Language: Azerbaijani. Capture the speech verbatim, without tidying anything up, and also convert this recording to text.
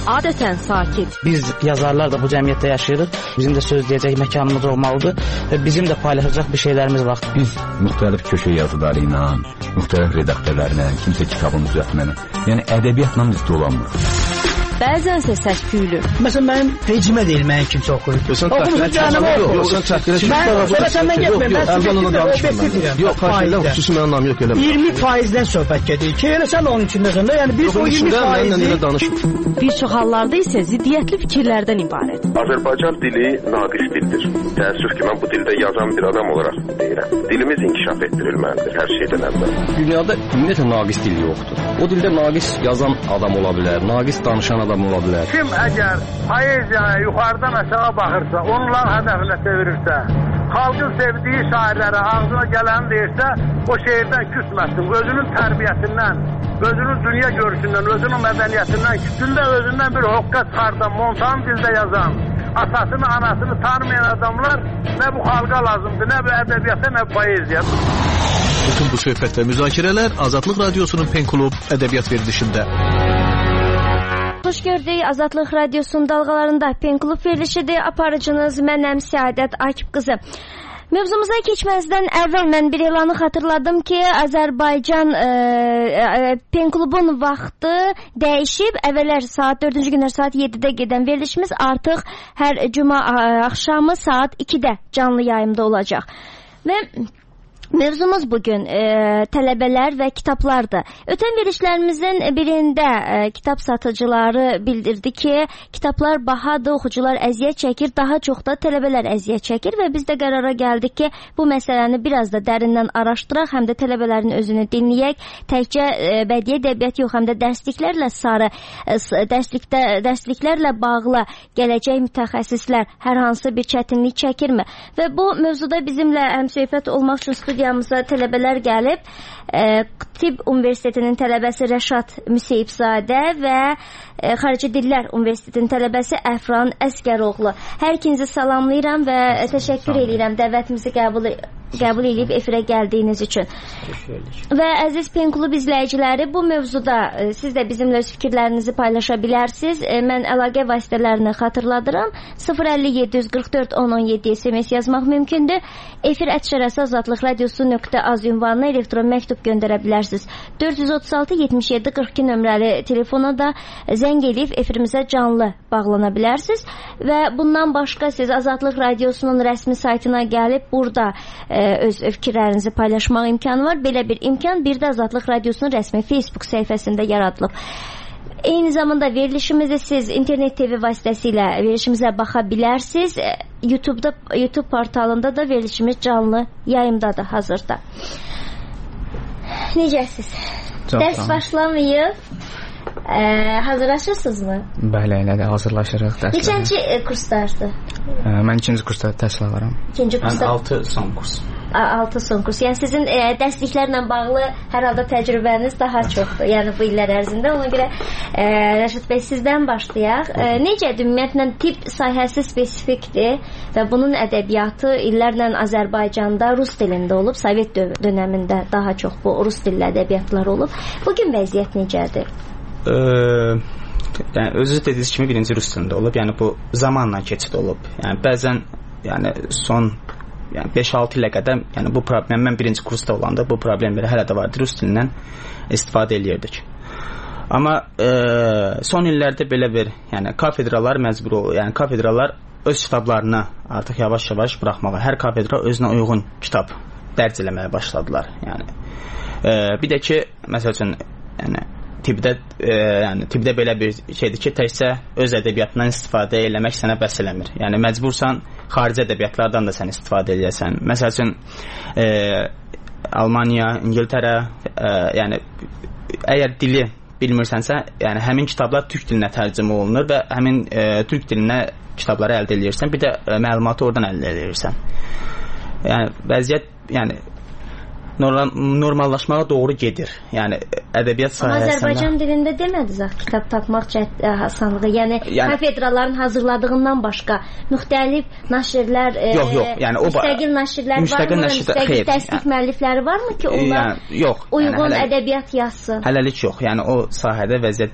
adətən sakit. Biz yazarlar da bu cəmiyyətdə yaşayırıq. Bizim də söz deyəcək məkanımız olmalıdır və bizim də paylaşacaq bir şeylərimiz var. Biz müxtəlif köşə yazıları ilə, müxtəlif redaktörlərlə, kimsə kitabın düzəltməni, yəni ədəbiyyatla biz dolanmırıq. Bəzənsə səs-küylü. Məsələn, mənim vecimə deyil, mənim kimsə oxuyur. Oxumuşun canımı oxuyur. Yox, sən çəkdirə Mən sonra səndən getməyim. Mən əvvələn danışmıram. Yox, xahiş xüsusi mənim anlamı yox elə. iyirmi faizdən söhbət gedir ki, elə sən onun içindəsən də. Yəni biz o iyirmi faizi bir çox hallarda isə ziddiyyətli fikirlərdən ibarət. Azərbaycan dili naqis dildir. Təəssüf ki, mən bu dildə yazan bir adam olaraq deyirəm. Dilimiz inkişaf etdirilməlidir hər şeydən əvvəl. Dünyada ümumiyyətlə naqis dil yoxdur. O dildə naqis yazan adam ola bilər, naqis danışan adam ola bilər. Kim əgər poeziyaya yuxarıdan aşağı baxırsa, onların hədəfinə çevirirsə, xalqın sevdiyi şairlərə ağzına gələni deyirsə, o şeirdən küsməsin. Özünün tərbiyəsindən, özünün dünya görüşündən, özünün mədəniyyətindən, kütündə özündən bir hoqqa çıxardan, montan dildə yazan, atasını, anasını tanımayan adamlar nə bu xalqa lazımdır, nə bu ədəbiyyata, nə bu poeziya. Bütün bu söhbət və müzakirələr Azadlıq Radiosunun Pen Klub ədəbiyyat verilişində. Xoş gördük, Azadlıq Radiosunun dalğalarında Pen Klub verilişidir. Aparıcınız mənəm Səadət Akif qızı. Mövzumuza keçməzdən əvvəl mən bir elanı xatırladım ki, Azərbaycan e, e, Pen Klubun vaxtı dəyişib. Əvvəllər saat dördüncü günlər saat yeddidə gedən verilişimiz artıq hər cuma axşamı saat ikidə canlı yayımda olacaq. Və mövzumuz bugün e, tələbələr və kitablardır. Ötən verilişlərimizin birində e, kitab satıcıları bildirdi ki, kitablar bahadır, oxucular əziyyət çəkir, daha çox da tələbələr əziyyət çəkir və biz də qərara gəldik ki, bu məsələni biraz da dərindən araşdıraq, həm də tələbələrin özünü dinləyək, təkcə e, bədii ədəbiyyat yox, həm də dərsliklərlə sarı, e, dərslikdə, dərsliklərlə bağlı gələcək mütəxəssislər hər hansı bir çətinlik çəkirmi? Və bu mövzuda bizimlə həmsöhbət olmaq üçün studiyamıza tələbələr gəlib. E, Tibb Universitetinin tələbəsi Rəşad Müseyibzadə və e, Xarici Dillər Universitetinin tələbəsi Əfran Əsgəroğlu. Hər ikinizi salamlayıram və təşəkkür edirəm dəvətimizi qəbul qəbul edib efirə gəldiyiniz üçün. Və əziz Pen Klub izləyiciləri, bu mövzuda e, siz də bizimlə öz fikirlərinizi paylaşa bilərsiniz. E, mən əlaqə vasitələrini xatırladıram. sıfır əlli yeddi yüz qırx dörd on on yeddi S M S yazmaq mümkündür. Efir @şərəsi azadlıq radiosu nöqtə az ünvanına elektron məktub göndərə bilərsiniz. dörd yüz otuz altı yetmiş yeddi qırx iki nömrəli telefona da zəng edib efirimizə canlı bağlana bilərsiniz. Və bundan başqa siz Azadlıq Radiosunun rəsmi saytına gəlib burada e, öz fikirlərinizi paylaşmaq imkanı var. Belə bir imkan bir də Azadlıq Radiosunun rəsmi Facebook səhifəsində yaradılıb. Eyni zamanda verilişimizi siz internet T V vasitəsilə verilişimizə baxa bilərsiniz. YouTube'da, YouTube portalında da verilişimiz canlı yayımdadır hazırda. Necəsiz? Dərs başlamayıb. Ee, hazırlaşırsınızmı? Bəli, elə də hazırlaşırıq dərslərə. Neçənci e, kurslardır? Ee, mən ikinci kursda təhsil alıram. İkinci kursda? Mən altı son kurs. altı son kurs. Yəni sizin e, dərsliklərlə bağlı hər halda təcrübəniz daha çoxdur. Yəni bu illər ərzində. Ona görə e, Rəşad bəy sizdən başlayaq. E, necədir ümumiyyətlə tibb sahəsi spesifikdir və bunun ədəbiyyatı illərlə Azərbaycanda rus dilində olub. Sovet dönəmində daha çox bu rus dilli ədəbiyyatlar olub. Bugün vəziyyət necədir? Ee, yəni özünüz dediyiniz kimi birinci rus dilində olub. Yəni bu zamanla keçid olub. Yəni bəzən yəni son yəni beş altı ilə qədər yəni bu problem mən birinci kursda olanda bu problemləri hələ də vardı. Rus dilindən istifadə eləyirdik. Amma e, son illərdə belə bir yəni kafedralar məcbur oldu. Yəni kafedralar öz kitablarını artıq yavaş-yavaş buraxmağa, hər kafedra özünə uyğun kitab dərc eləməyə başladılar. Yəni e, bir də ki məsəl üçün yəni tibbdə e, yəni tibbdə belə bir şeydir ki, təkcə öz ədəbiyyatından istifadə eləmək sənə bəs eləmir. Yəni məcbursan xarici ədəbiyyatlardan da sən istifadə edəsən. Məsəl üçün e, Almaniya, İngiltərə, e, yəni əgər dili bilmirsənsə, yəni həmin kitablar türk dilinə tərcümə olunur və həmin e, türk dilinə kitabları əldə edirsən, bir də e, məlumatı oradan əldə edirsən. Yəni vəziyyət yəni normal, normallaşmağa doğru gedir. Yəni ədəbiyyat sahəsində. Azərbaycan dilində demədiniz axı kitab tapmaq asanlığı. Yəni, yəni kafedraların hazırladığından başqa müxtəlif nəşrlər, yox, yox, yəni o müstəqil nəşrlər müstəqil varmı? Nəşrdə, müstəqil dərslik yəni, müəllifləri varmı ki, onlar yəni, yox, uyğun yəni, hələlik, ədəbiyyat yazsın? Hələlik yox. Yəni o sahədə vəziyyət